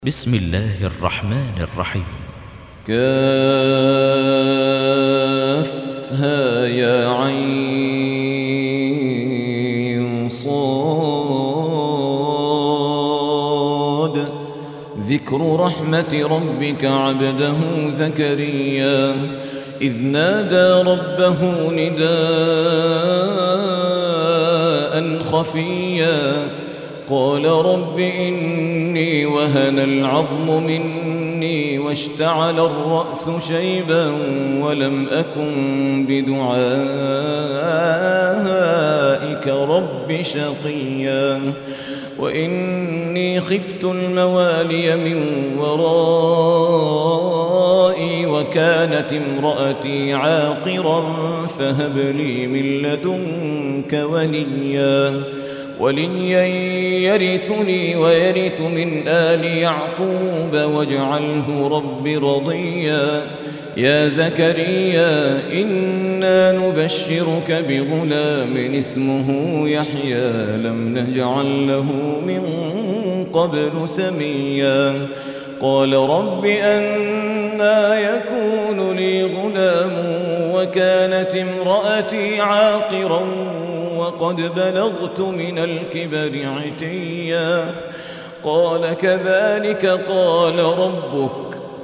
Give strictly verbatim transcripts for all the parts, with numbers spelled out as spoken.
بسم الله الرحمن الرحيم. كافها يا عين صاد. ذكر رحمة ربك عبده زكريا إذ نادى ربه نداء خفيا قال رب إني وهن العظم مني واشتعل الرأس شيبا ولم أكن بدعائك رب شقيا وإني خفت الموالي من ورائي وكانت امرأتي عاقرا فهب لي من لدنك وليا وليا يرثني ويرث من آل يعقوب واجعله رب رضيا. يا زكريا إنا نبشرك بغلام اسمه يحيى لم نجعل له من قبل سميا. قال رب أنى يكون لي غلام وكانت امرأتي عاقرا وقد بلغت من الكبر عتيا. قال كذلك قال ربك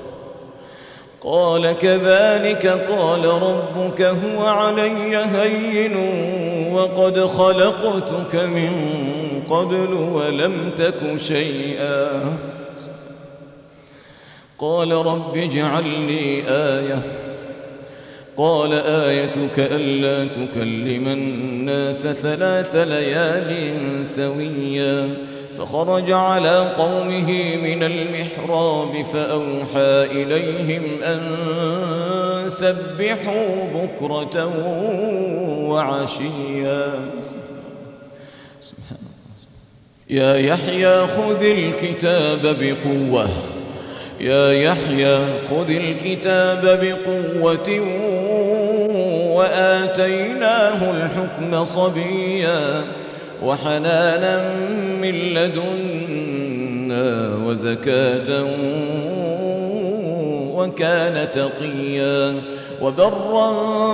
قال كذلك قال ربك هو علي هين وقد خلقتك من قبل ولم تك شيئا. قال رب اجعل لي آية قال آيتك ألا تكلم الناس ثلاث ليال سويا. فخرج على قومه من المحراب فأوحى إليهم أن سبحوا بكرة وعشيا. يا يحيى خذ الكتاب بقوة يا يحيى خذ الكتاب بقوة وآتيناه الحكم صبيا وحنانا من لدنا وزكاة وكان تقيا وبرا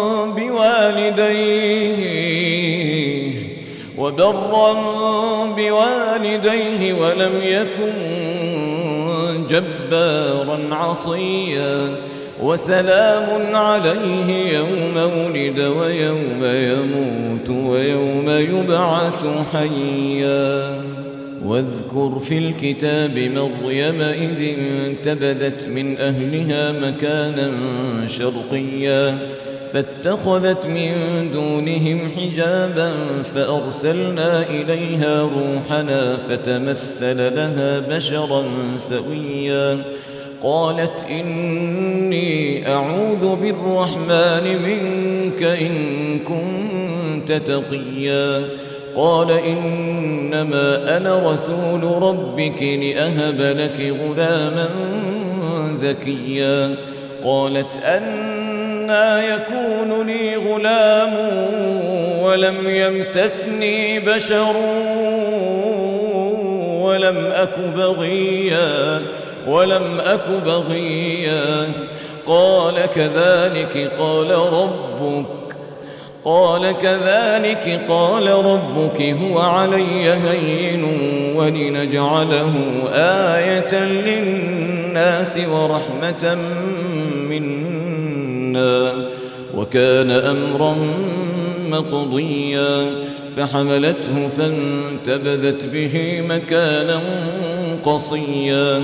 بوالديه وبرا بوالديه ولم يكن جبارا عصيا. وسلام عليه يوم ولد ويوم يموت ويوم يبعث حيا. واذكر في الكتاب مريم إذ انتبذت من أهلها مكانا شرقيا فاتخذت من دونهم حجابا فأرسلنا إليها روحنا فتمثل لها بشرا سويا. قالت إني أعوذ بالرحمن منك إن كنت تقيا. قال إنما أنا رسول ربك لأهب لك غلاما زكيا. قالت أنى يكون لي غلام ولم يمسسني بشر ولم أك بغيا ولم أك بغيا. قال كذلك قال ربك قال كذلك قال ربك هو علي هين ولنجعله آية للناس ورحمة منا وكان أمرا مقضيا. فحملته فانتبذت به مكانا قصيا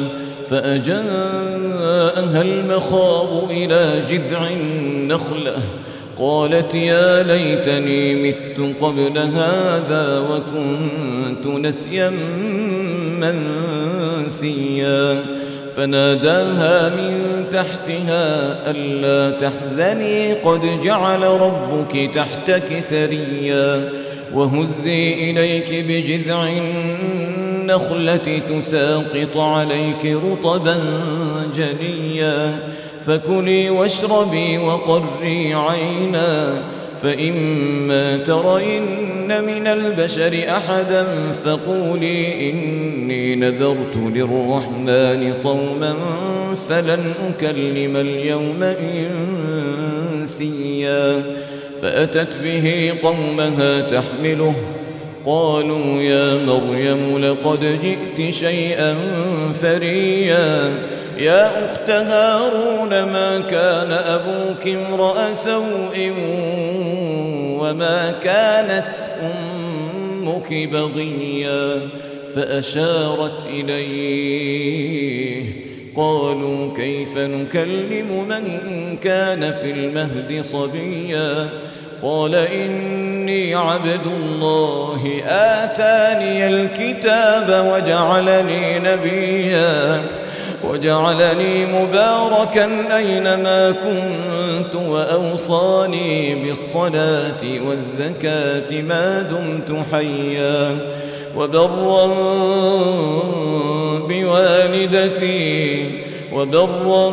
فأجاءها المخاض إلى جذع النخلة قالت يا ليتني مت قبل هذا وكنت نسيا منسيا. فناداها من تحتها ألا تحزني قد جعل ربك تحتك سريا وهزي إليك بجذع النخلة تساقط عليك رطبا جنيا. فكلي واشربي وقري عينا فإما ترين من البشر أحدا فقولي إني نذرت للرحمن صوما فلن أكلم اليوم إنسيا فأتت به قومها تحمله قالوا يا مريم لقد جئت شيئا فريا يا أخت هارون ما كان أبوك امرأ سوء وما كانت أمك بغيا فأشارت إليه قالوا كيف نكلم من كان في المهد صبيا قال إني عبد الله آتاني الكتاب وجعلني نبيا وجعلني مباركا أينما كنت وأوصاني بالصلاة والزكاة ما دمت حيا وبرا بوالدتي وبرا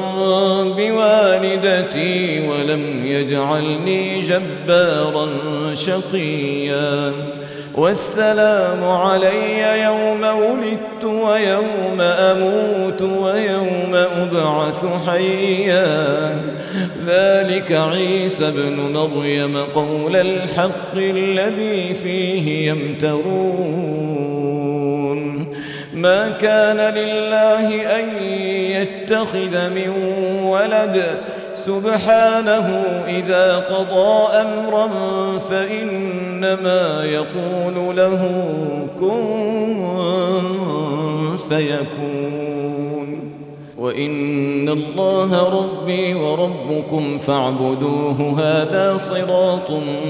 بوالدتي ولم يجعلني جبارا شقيا والسلام علي يوم ولدت ويوم أموت ويوم أبعث حيا ذلك عيسى ابن مريم قول الحق الذي فيه يمترون ما كان لله أن يتخذ من ولد سبحانه إذا قضى أمرا فإنما يقول له كن فيكون وإن الله ربي وربكم فاعبدوه هذا صراط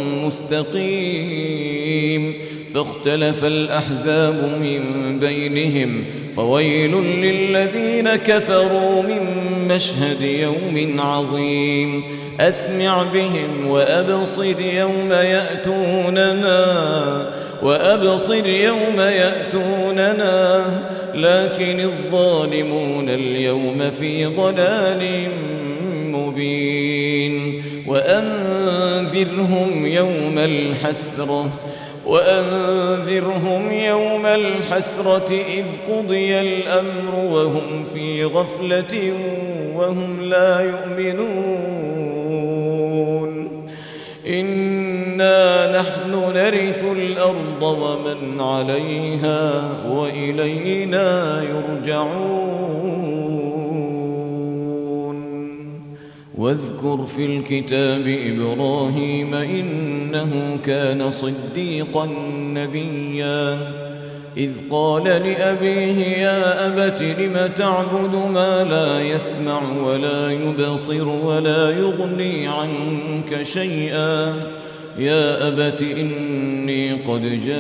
مستقيم فاختلف الأحزاب من بينهم فويل للذين كفروا من مشهد يوم عظيم أسمع بهم وأبصر يوم يأتوننا وأبصر يوم يأتوننا لكن الظالمون اليوم في ضلال مبين وأنذرهم يوم الحسرة وأنذرهم يوم الحسرة إذ قضي الأمر وهم في غفلة وهم لا يؤمنون إنا نحن نرث الأرض ومن عليها وإلينا يرجعون واذكر في الكتاب إبراهيم إنه كان صديقا نبيا إذ قال لأبيه يا أبت لم تعبد ما لا يسمع ولا يبصر ولا يغني عنك شيئا يا أبت إني قد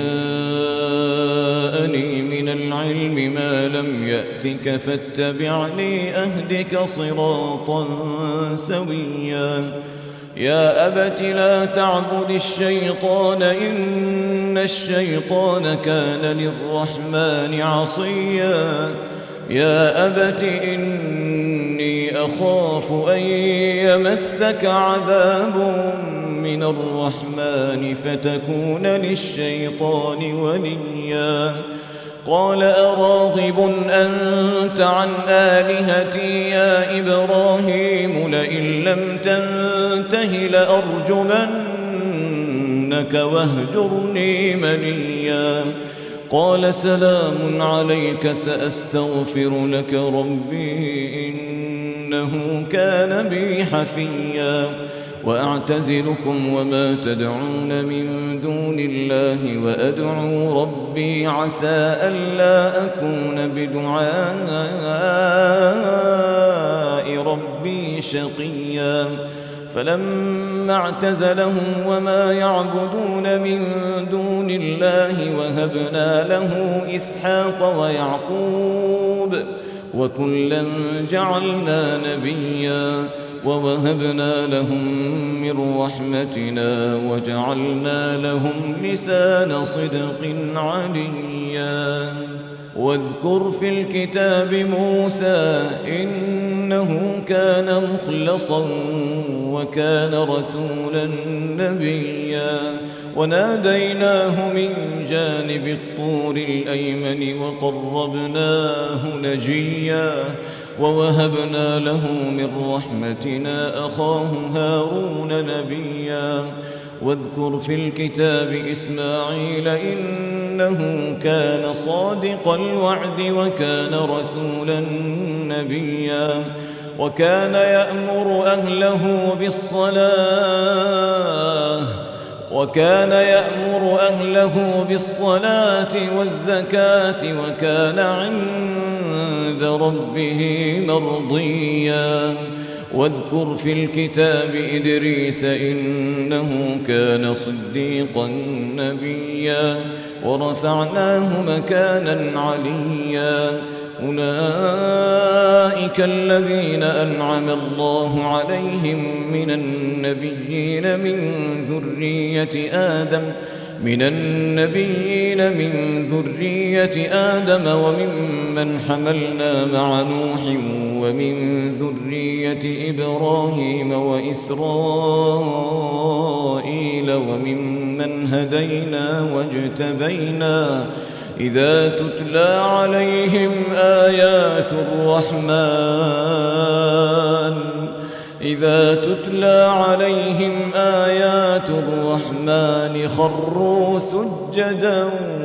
جاءني من العلم ما لم يأتك فاتبعني أهدك صراطا سويا يا أبت لا تعبد الشيطان إن الشيطان كان للرحمن عصيا يا أبت إني أخاف أن يمسك عذاب من الرحمن فتكون للشيطان وليا قال أراغب أنت عن آلهتي يا إبراهيم لئن لم تنته لأرجمنك واهجرني مليا قال سلام عليك سأستغفر لك ربي إنه كان بي حفيا وأعتزلكم وما تدعون من دون الله وأدعو ربي عسى ألا أكون بدعاء ربي شقيا فلما اعتزلهم وما يعبدون من دون الله وهبنا له إسحاق ويعقوب وكلا جعلنا نبيا ووهبنا لهم من رحمتنا وجعلنا لهم لسان صدق عليا واذكر في الكتاب موسى إنه كان مخلصا وكان رسولا نبيا وناديناه من جانب الطور الأيمن وقربناه نجيا ووهبنا له من رحمتنا أخاه هارون نبيا واذكر في الكتاب إسماعيل إنه كان صادق الوعد وكان رسولا نبيا وكان يأمر أهله بالصلاة وكان يأمر أهله بالصلاة والزكاة وكان عند ربه مرضيا واذكر في الكتاب إدريس إنه كان صديقا نبيا ورفعناه مكانا عليا أولئك الذين أنعم الله عليهم من النبيين من ذرية آدم من النبيين من ذرية آدم وممن حملنا مع نوح ومن ذرية إبراهيم وإسرائيل وممن هدينا واجتبينا إذا تتلى عليهم آيات الرحمن إذا تتلى عليهم آيات الرحمن خروا سجدا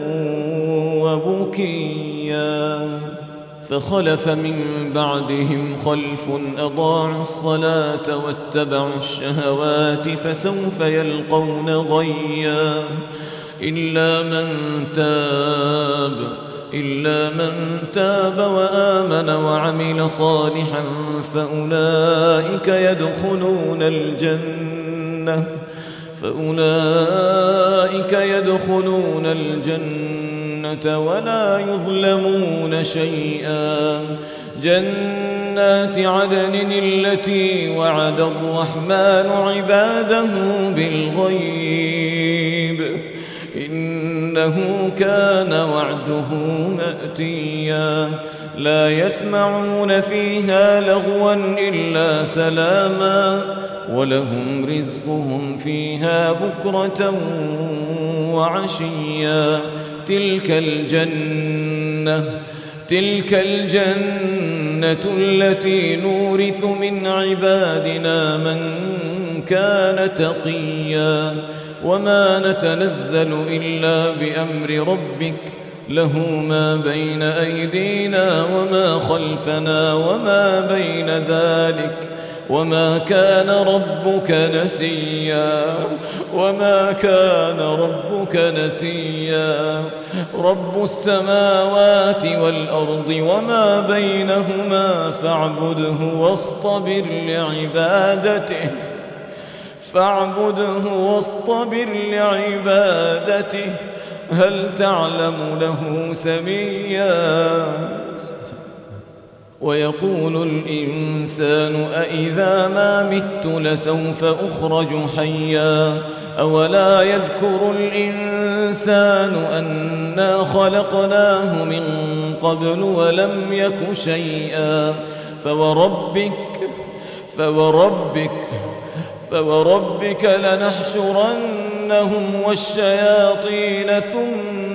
وبكيا فخلف من بعدهم خلف أضاعوا الصلاة واتبعوا الشهوات فسوف يلقون غيا إلا من تاب إلا من تاب وآمن وعمل صالحا فأولئك يدخلون الجنة فأولئك يدخلون الجنة ولا يظلمون شيئا جنات عدن التي وعد الرحمن عباده بالغيب إنه كان وعده مأتيا لا يسمعون فيها لغوا إلا سلاما ولهم رزقهم فيها بكرة وعشيا تلك الجنة تلك الجنة التي نورث من عبادنا من كان تقيا وما نتنزل إلا بأمر ربك له ما بين أيدينا وما خلفنا وما بين ذلك وما كان ربك نسيا وما كان ربك نسيا رب السماوات والأرض وما بينهما فاعبده واصطبر لعبادته فاعبده واصطبر لعبادته هل تعلم له سميا ويقول الإنسان أإذا ما مت لسوف أخرج حيا أولا يذكر الإنسان أنا خلقناه من قبل ولم يك شيئا فوربك فوربك فوربك لنحشرنهم والشياطين ثم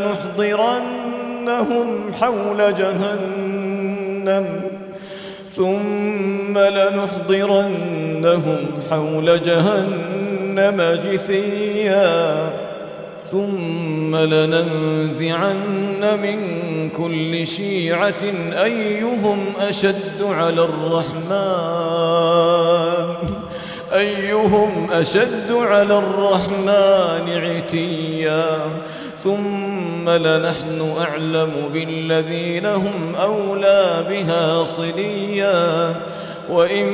لنحضرنهم حول جهنم ثم لنحضرنهم حول جهنم جثيا ثم لننزعن من كل شيعة أيهم أشد على الرحمن أيهم أشد على الرحمن عتيا ثم لنحن أعلم بالذين هم أولى بها صليا وإن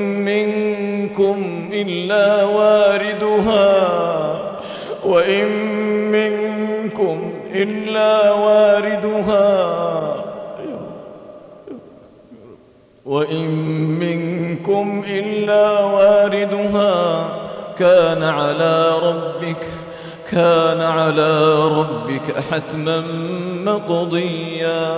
منكم إلا واردها وإن منكم إلا واردها وإن منكم إلا واردها كان على ربك كان على ربك حتما مقضيا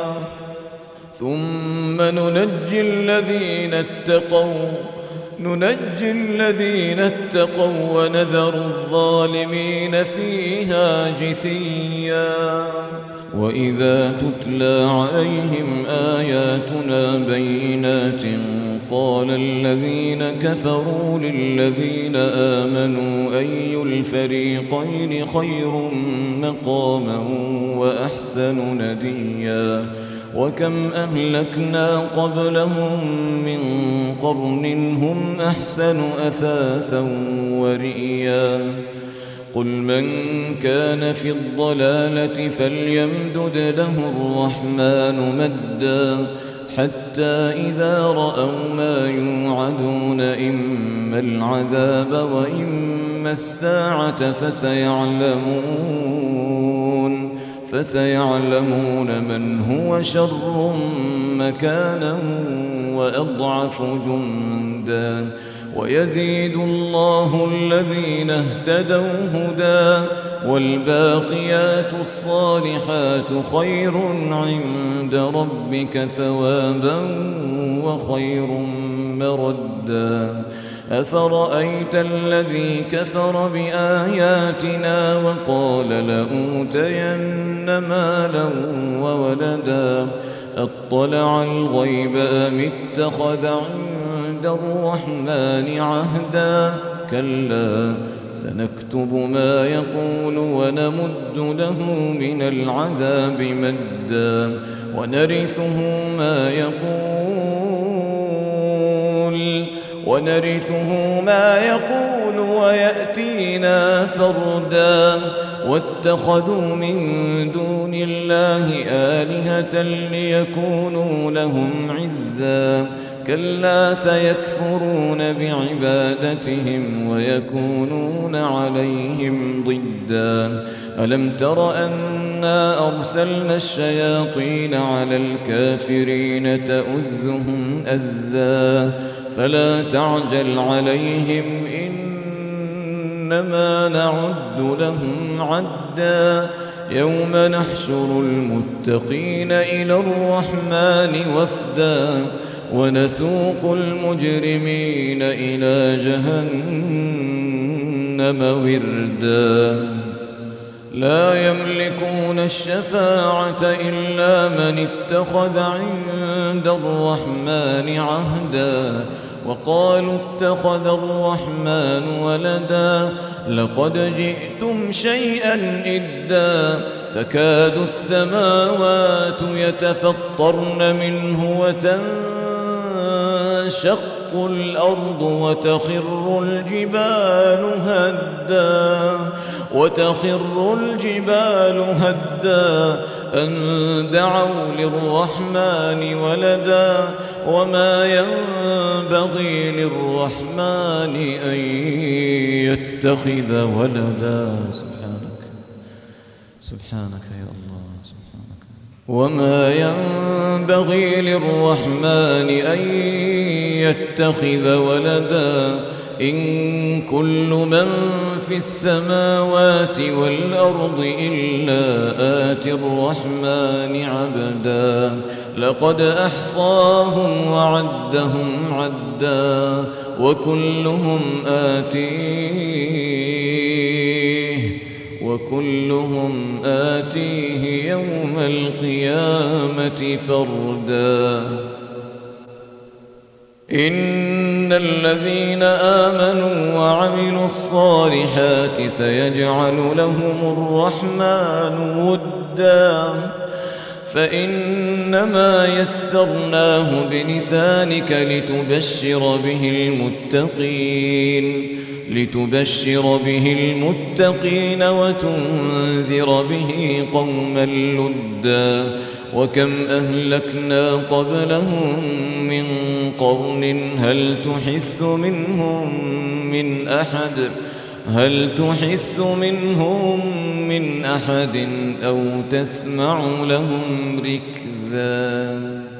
ثم ننجي الذين اتقوا ننجي الذين اتقوا ونذر الظالمين فيها جثيا وإذا تتلى عليهم آياتنا بينات قال الذين كفروا للذين آمنوا أي الفريقين خير مقاما وأحسن نديا وكم أهلكنا قبلهم من قرن هم أحسن أثاثا ورئيا قل من كان في الضلالة فليمدد له الرحمن مدا حتى إذا رأوا ما يوعدون إما العذاب وإما الساعة فسيعلمون فسيعلمون من هو شر مكانا وأضعف جندا ويزيد الله الذين اهتدوا هدى والباقيات الصالحات خير عند ربك ثوابا وخير مردا أفرأيت الذي كفر بآياتنا وقال لأوتين مالا وولدا أطلع الغيب أم اتخذ عند الرحمن عهدا كلا سنكتب ما يقول ونمد له من العذاب مدا ونرثه ما يقول ونرثه ما يقول ويأتينا فردا واتخذوا من دون الله آلهة ليكونوا لهم عزا كلا سيكفرون بعبادتهم ويكونون عليهم ضدا ألم تر أنا أرسلنا الشياطين على الكافرين تؤزهم أزا فلا تعجل عليهم إنما نعد لهم عدا يوم نحشر المتقين إلى الرحمن وفدا ونسوق المجرمين إلى جهنم وردا لا يملكون الشفاعة إلا من اتخذ عند الرحمن عهدا وقالوا اتخذ الرحمن ولدا لقد جئتم شيئا إدا تكاد السماوات يتفطرن منه وتنشق الأرض وتخر الجبال هدا وتخر الجبال هدا أن دعوا للرحمن ولدا وما ينبغي للرحمن أن يتخذ ولدا سبحانك سبحانك يا الله سبحانك وما ينبغي للرحمن أن يتخذ ولدا إن كل من في السماوات والأرض إلا آتي الرحمن عبدا لقد أحصاهم وعدهم عدا وكلهم آتيه وكلهم آتيه يوم القيامة فردا إن الذين آمنوا وعملوا الصالحات سيجعل لهم الرحمن ودا فإنما يسرناه بلسانك لتبشر به المتقين لتبشر به المتقين وتنذر به قوما لدا وكم أهلكنا قبلهم من قرن هل تحس منهم من أحد هل تحس منهم من أحد أو تسمع لهم ركزا